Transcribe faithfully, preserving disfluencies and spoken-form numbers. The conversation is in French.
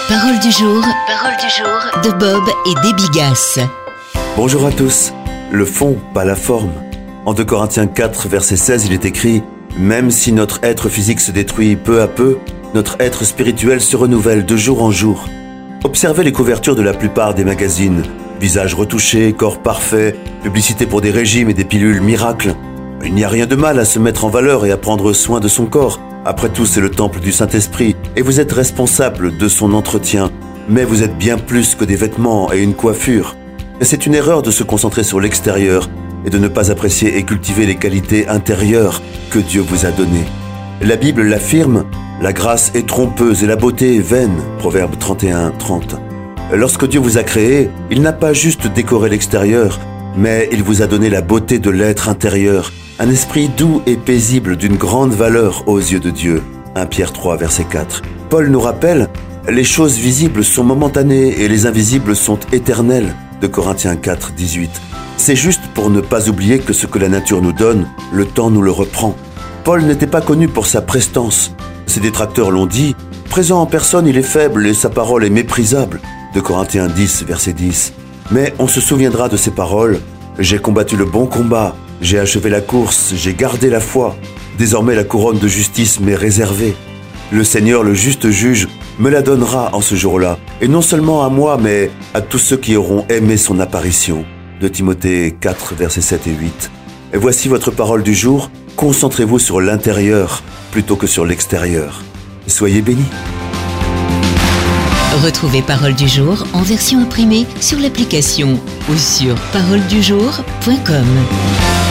Parole du jour, parole du jour de Bob et Debbie Gass. Bonjour à tous. Le fond, pas la forme. En deux Corinthiens quatre, verset seize, il est écrit « Même si notre être physique se détruit peu à peu, notre être spirituel se renouvelle de jour en jour. » Observez les couvertures de la plupart des magazines. Visage retouché, corps parfait, publicité pour des régimes et des pilules miracles. Il n'y a rien de mal à se mettre en valeur et à prendre soin de son corps. Après tout, c'est le temple du Saint-Esprit et vous êtes responsable de son entretien. Mais vous êtes bien plus que des vêtements et une coiffure. Et c'est une erreur de se concentrer sur l'extérieur et de ne pas apprécier et cultiver les qualités intérieures que Dieu vous a données. La Bible l'affirme, la grâce est trompeuse et la beauté est vaine. Proverbe trente et un, trente. Lorsque Dieu vous a créé, il n'a pas juste décoré l'extérieur, mais il vous a donné la beauté de l'être intérieur, un esprit doux et paisible d'une grande valeur aux yeux de Dieu. premier Pierre trois, verset quatre. Paul nous rappelle, les choses visibles sont momentanées et les invisibles sont éternelles. deux Corinthiens quatre, dix-huit. C'est juste pour ne pas oublier que ce que la nature nous donne, le temps nous le reprend. Paul n'était pas connu pour sa prestance. Ses détracteurs l'ont dit, présent en personne, il est faible et sa parole est méprisable. deux Corinthiens dix, verset dix. Mais on se souviendra de ces paroles. J'ai combattu le bon combat, j'ai achevé la course, j'ai gardé la foi. Désormais la couronne de justice m'est réservée. Le Seigneur, le juste juge, me la donnera en ce jour-là. Et non seulement à moi, mais à tous ceux qui auront aimé son apparition. deux Timothée quatre, versets sept et huit. Et voici votre parole du jour. Concentrez-vous sur l'intérieur plutôt que sur l'extérieur. Soyez bénis. Retrouvez Parole du jour en version imprimée sur l'application ou sur parole du jour point com.